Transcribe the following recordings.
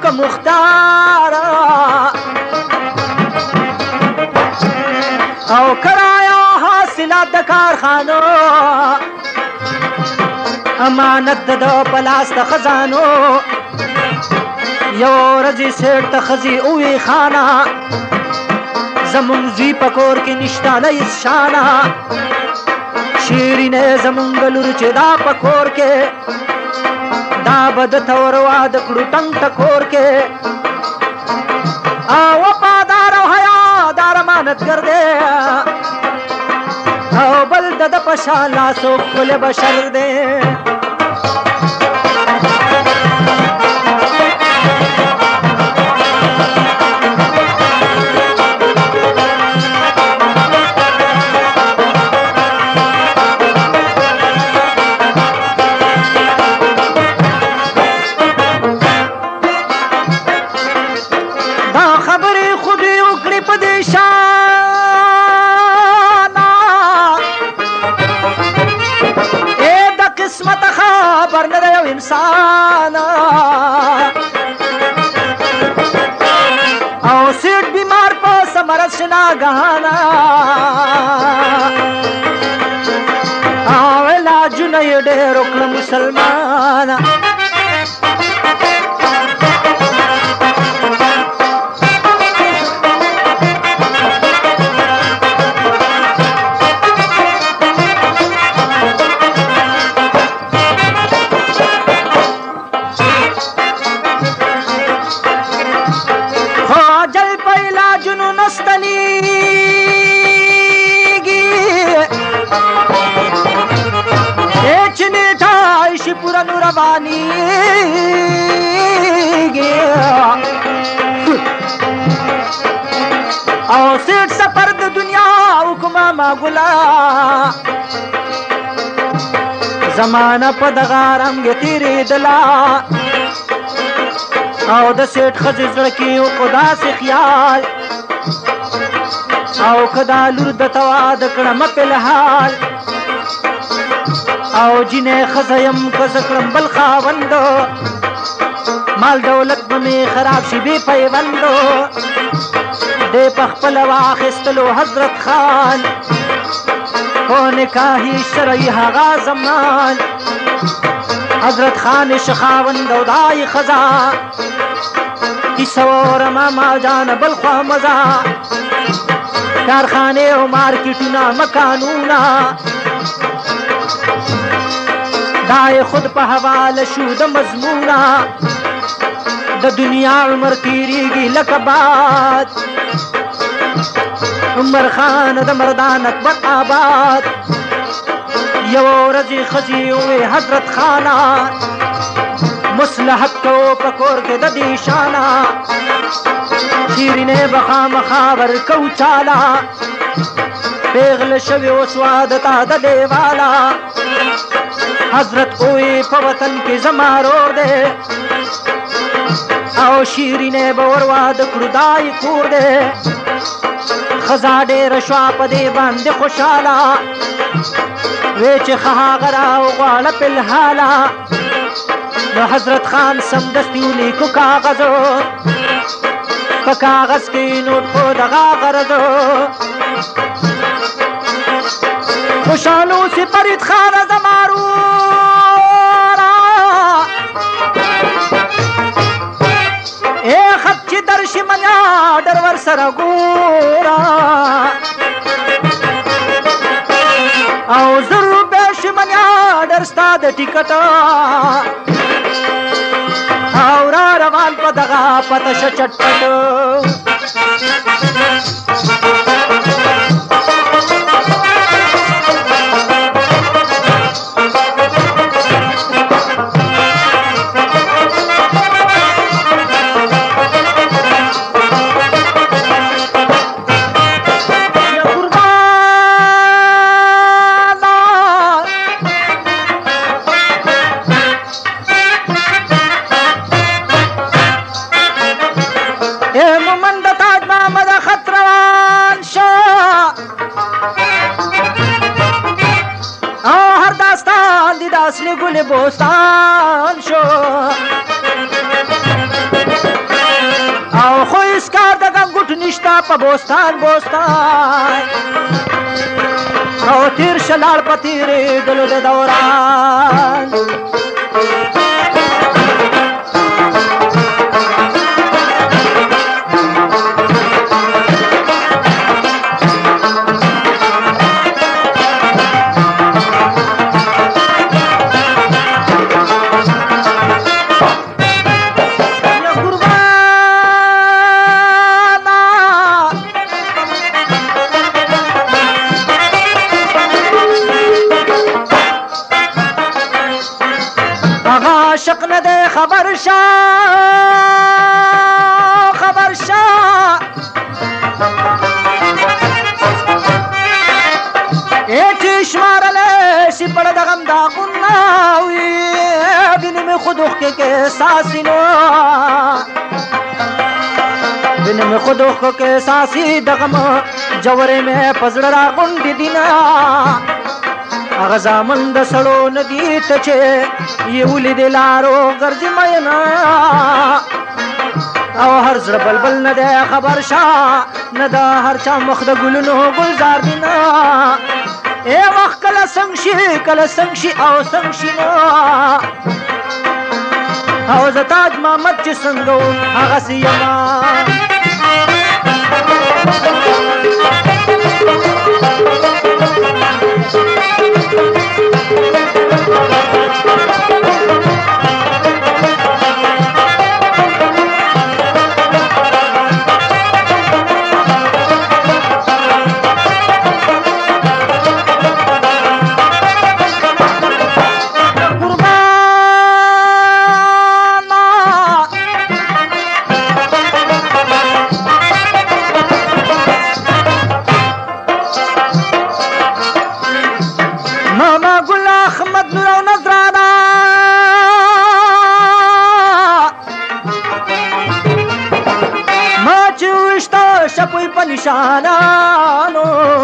په مختار او کرایا حاصلات د کارخانو امانت د پلاس د خزانو یو ورځې سیټ ته ښځې ووی خانه زمونږ زوی په کور کې نشته نه هېڅ شانه شیرینې زمونږ لور چې دا په کور کې دا به درته ور واده کړو ټنګ ټکور کې او وفادار او حیادار امانتګر دی او بل د ده په شان لاسو ښکلی بشر دی انسان او سیټ بیمار په سمرس ناګهانا او علاجونه یې ډېر وکړه مسلمان پورا نوربانی او سیټ سفر د دنیا حکما ما ګلا زمانه په دغه رنګ تېرېدله او د سیټ ښځې زړه کې وکړو داسې خیال او که دا لور درته واده کړمه فلحال او جنې ښځه یم که زه کړم بل خاوندو مال دولت به مې خراب شي بې پیوندو دی په خپله واخیستلو حضرت خان خو نکاحي شرعي هغه زمان حضرت خان شه خاوند او دای ښځه کیسه واورمه ما جانه بل خوا مزه کارخانې او مارکیټونه مکانونه دای خود په حواله شو د مضمونه د دنیا عمر تیریږي لکه باد عمر خان د مردان اکبر آباد یو ورځې ښځې ووې حضرت خانه مصلحت کوو په کور کې د دې شانه شیرینې به خامخا ورکو چاله پیغله شوې اوس واده ته د دیواله حضرت اوی په وطن کې زما رور دی او شیرینې به ور واده کړو دای کور دی ښځه ډېره شوه په دې باندې خوشحاله وی چې ښه هغه راوغواړه فلحاله نو حضرت خان سمدستي ولیکو کاغذو په کاغذ کې نوټ په دغه غرضو خوشحالو سی فرید خان زمارو اے خط چې درشي منیا ډر ور سره ګورا او زرو بهش منیا ډر ستا د ټیکټ او را روان په دغه پته شه چټپټ اصل گل بوستان شو په بوستان بوستان او تیر شلال په تیرېدلو د دوران عاشق نه دی خبر شه خبر شه ایچی شمارلی شی پړ د غم داغونه وي وینې مې خود اوښکې کې احساسینو وینې مې خود اوښکو کې احساسي د غم جورې مې په زړه راغونډې دي نه هغه زامن د سړو نه دي ته چې یې ولیدې لارو ګرځي مینا او هر زړه بلبل نه دی خبر شه نه د هر چا مخ د ګلونو ګلزار دي نه ای وخت کله څنګ شي کله څنګ شي او څنګ شي نو او زه تاج محمد چې څنګه وم هغسې یمه شپوی په نشانانو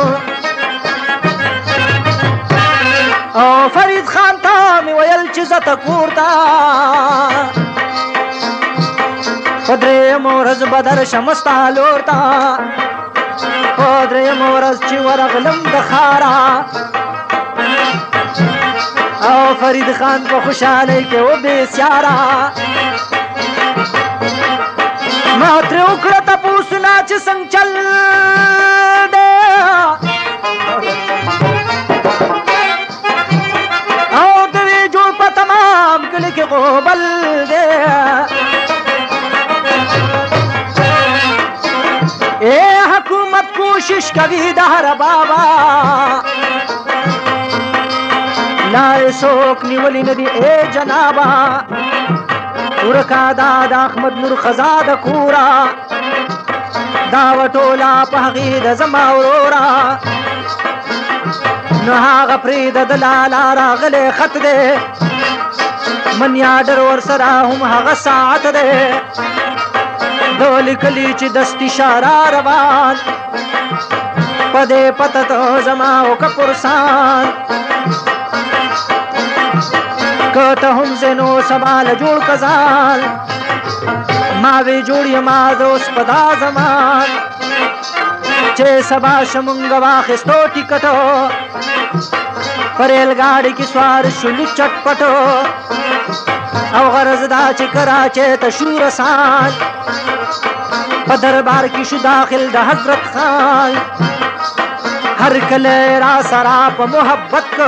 او فرید خان ته مې ویل چې زه ته کور ته په درېیمه ورځ به درشم ستا لور ته په درېیمه ورځ چې ورغلم د ښاره او فرید خان په خوشحالۍ کې و بېسیاره ما ترې وکړه تپوسونه چې څنګه چل دی او د وی جوړ په تمام کلي کې غوبل دی ای حکومت کوشش کوي د هر بابا لارې څوک نیولي نه دي ای جنابه ورکا دا د احمد نور خزا د کورا دا وټولا په هغې د زما ورورا نو هغه پرېږده د لالا راغلی خط دی منیا ډر ورسره هم هغه ساعت دی ده لیکلي چې دستي شاره روان په دې پته ته زما وکه پرسان که ته هم زنو سبا له جوړ کزال ما وی جوړ یما د اوس په دا زمان چې سبا شمونږ واخیستو ټیکټو په ریل ګاډي کې سوار شولو چټپټو او غرض دا چې کراچۍ ته شو رسان په دربار کې شو داخل د حضرت خان هر کله را سره په محبت کو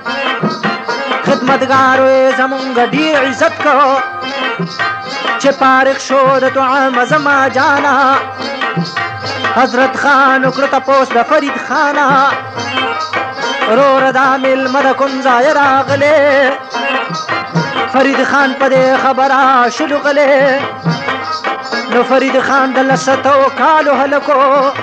خدمتګارو یې زمونږ ډېر عزت کو چې فارغ شو د دعا زما جانا حضرت خان وکړه تپوس د فرید خانه وروره دا مېلمه د کوم ځایه راغلی فرید خان په دې خبره شلو غلی نو فرید خان د لسو کالو هلکو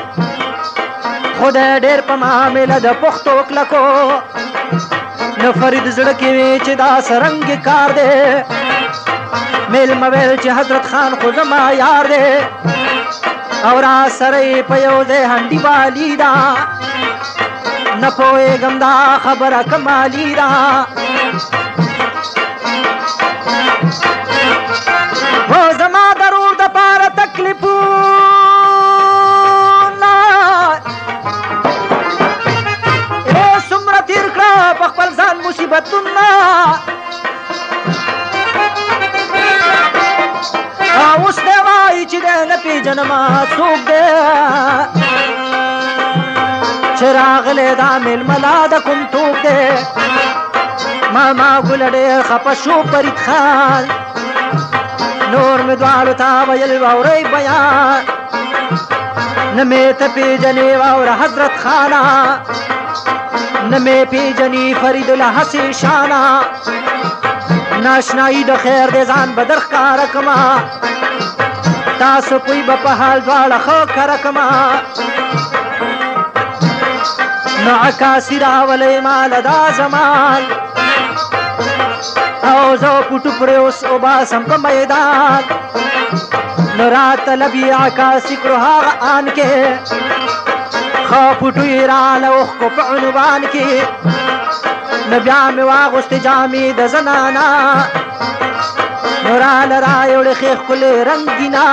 خدای ډېر په معامله د پښتو کلکو نو فرید زړه کې وی چې دا سرنګ کار دی مېلمه ویل چې حضرت خان خو زما یار دی او را سره یې په یو ځای هنډي بالي ده نه پوهېږم دا خبره کمالي ده و زما ضرور د پاره تکلیفونه پیژنما څوک دی چې راغلی دا میلملا د کوم توپ دی ماما ګل ډېر خفه شو فرید خان نور مې دواړو ته ویل واورئ بیان نه مې ته پیژنې واوره حضرت خانه نه مې پیژني فرید الحسي شانه ناشنایي د خیر د ځان به در ښکاره کړمه تاسو پوی به په حال دواړه ښه کره کړمه نو عکاسي راولی ماله دا زمان او زه پټو پرې اوس وباسم په میدان نو راته لبي عکاسي کړو هغه آن کې ښه پټو یې راله اوښکو په عنوان کې نو بیا مې واغوستې جامې د زنانا نو راله رایوړې ښې ښکلې رنګینا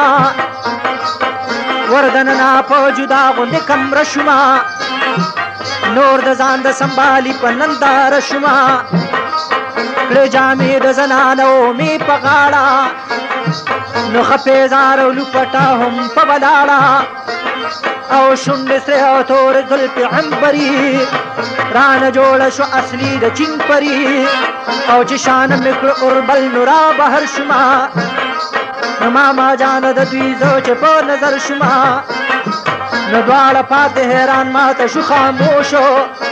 وردننه په جدا غوندې کمره شومه نور د ځان د سنبالي په ننداره شومه کړې جامې د زنانو مې په غاړه نو ښه پیزار او لوپټه هم په ولاړه او شونډې سرې او تورې زلفې عنبري رانه جوړه شو اصلي د چین پري او چې شانه مې کړه اوربل نو را بهر شومه نو ماما جانه د دوی زه چې په نظر شومه نو دواړه پاتې حیران ماته شو خاموشو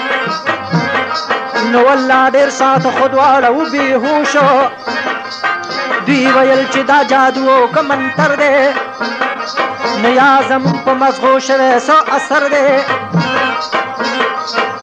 نو والله ډېر ساعته خو دواړه وبېهوشو دوی ویل چې دا جادو که منتر دی نه یا زمون په مغزو شوی څه اثر دی